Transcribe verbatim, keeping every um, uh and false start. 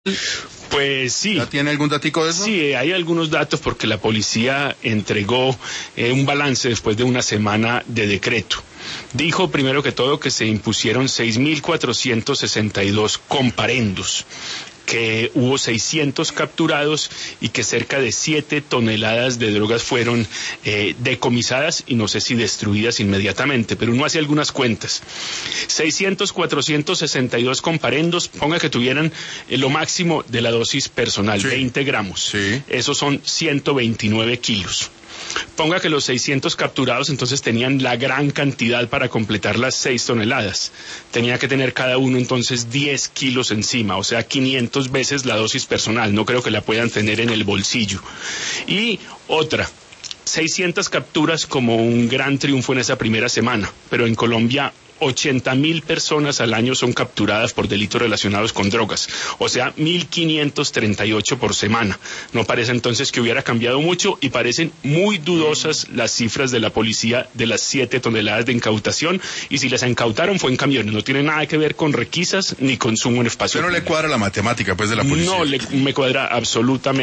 Pues sí. ¿Ya tiene algún datico de eso? Sí, hay algunos datos porque la policía entregó eh, un balance después de una semana de decreto. Dijo primero que todo que se impusieron seis mil cuatrocientos sesenta y dos comparendos, que hubo seiscientos capturados y que cerca de siete toneladas de drogas fueron eh, decomisadas y no sé si destruidas inmediatamente, pero uno hace algunas cuentas. seiscientos, cuatrocientos sesenta y dos comparendos, ponga que tuvieran eh, lo máximo de la dosis personal, sí. veinte gramos. Sí. Esos son ciento veintinueve kilos. Ponga que los seiscientos capturados entonces tenían la gran cantidad para completar las seis toneladas. Tenía que tener cada uno entonces diez kilos encima, o sea, quinientas veces la dosis personal. No creo que la puedan tener en el bolsillo. Y otra, seiscientas capturas como un gran triunfo en esa primera semana, pero en Colombia ochenta mil personas al año son capturadas por delitos relacionados con drogas, o sea, mil quinientos treinta y ocho por semana. No parece entonces que hubiera cambiado mucho y parecen muy dudosas las cifras de la policía de las siete toneladas de incautación, y si las incautaron fue en camiones, no tiene nada que ver con requisas ni consumo en espacio. Pero no le cuadra la matemática pues de la policía. No le, me cuadra absolutamente.